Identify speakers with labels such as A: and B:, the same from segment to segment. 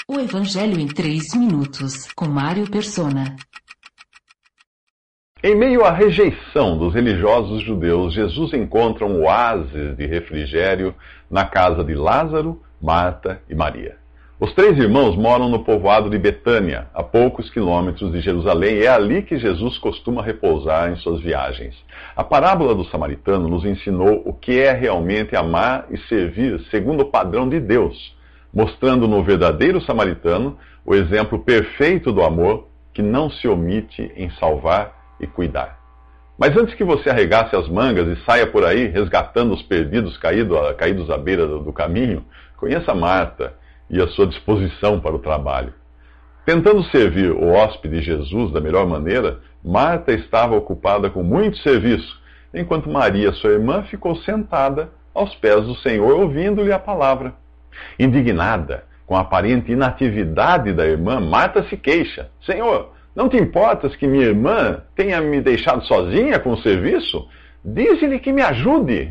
A: O Evangelho em 3 minutos, com Mário Persona.
B: Em meio à rejeição dos religiosos judeus, Jesus encontra um oásis de refrigério na casa de Lázaro, Marta e Maria. Os 3 irmãos moram no povoado de Betânia, a poucos quilômetros de Jerusalém, e é ali que Jesus costuma repousar em suas viagens. A parábola do samaritano nos ensinou o que é realmente amar e servir segundo o padrão de Deus, mostrando no verdadeiro samaritano o exemplo perfeito do amor que não se omite em salvar e cuidar. Mas antes que você arregasse as mangas e saia por aí resgatando os perdidos caídos à beira do caminho, conheça Marta e a sua disposição para o trabalho. Tentando servir o hóspede Jesus da melhor maneira, Marta estava ocupada com muito serviço, enquanto Maria, sua irmã, ficou sentada aos pés do Senhor, ouvindo-lhe a palavra. Indignada com a aparente inatividade da irmã, Marta se queixa. Senhor, não te importas que minha irmã tenha me deixado sozinha com o serviço? Dize-lhe que me ajude.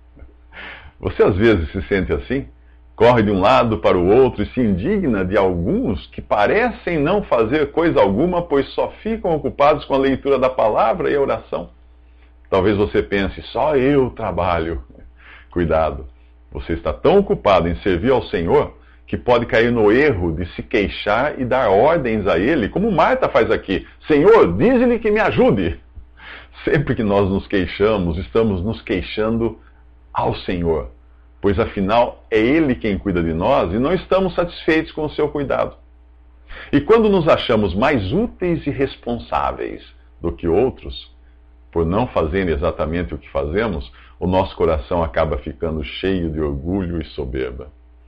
B: Você às vezes se sente assim? Corre de um lado para o outro e se indigna de alguns que parecem não fazer coisa alguma, pois só ficam ocupados com a leitura da palavra e a oração. Talvez você pense, só eu trabalho. Cuidado, você está tão ocupado em servir ao Senhor que pode cair no erro de se queixar e dar ordens a Ele, como Marta faz aqui. Senhor, diz-lhe que me ajude. Sempre que nós nos queixamos, estamos nos queixando ao Senhor, pois afinal é Ele quem cuida de nós e não estamos satisfeitos com o seu cuidado. E quando nos achamos mais úteis e responsáveis do que outros, por não fazerem exatamente o que fazemos, o nosso coração acaba ficando cheio de orgulho e soberba.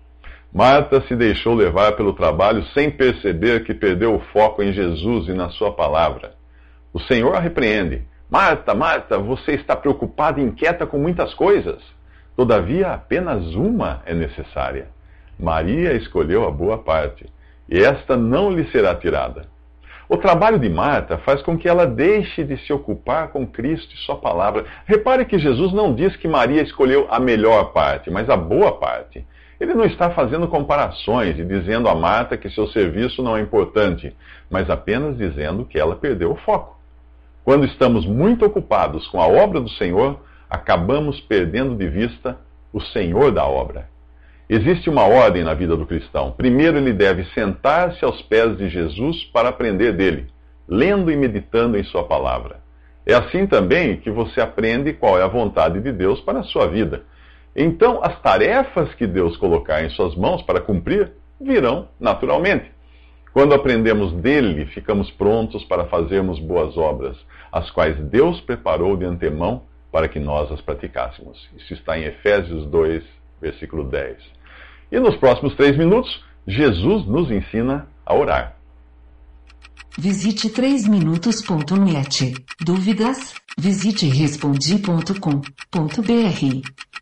B: Marta se deixou levar pelo trabalho sem perceber que perdeu o foco em Jesus e na sua palavra. O Senhor a repreende. Marta, Marta, você está preocupada e inquieta com muitas coisas. Todavia, apenas uma é necessária. Maria escolheu a boa parte, e esta não lhe será tirada. O trabalho de Marta faz com que ela deixe de se ocupar com Cristo e sua palavra. Repare que Jesus não diz que Maria escolheu a melhor parte, mas a boa parte. Ele não está fazendo comparações e dizendo a Marta que seu serviço não é importante, mas apenas dizendo que ela perdeu o foco. Quando estamos muito ocupados com a obra do Senhor, acabamos perdendo de vista o Senhor da obra. Existe uma ordem na vida do cristão. Primeiro, ele deve sentar-se aos pés de Jesus para aprender dele, lendo e meditando em sua palavra. É assim também que você aprende qual é a vontade de Deus para a sua vida. Então, as tarefas que Deus colocar em suas mãos para cumprir virão naturalmente. Quando aprendemos dele, ficamos prontos para fazermos boas obras, as quais Deus preparou de antemão para que nós as praticássemos. Isso está em Efésios 2, versículo 10. E nos próximos 3 minutos, Jesus nos ensina a orar.
A: Visite 3minutos.net. Dúvidas? Visite respondi.com.br.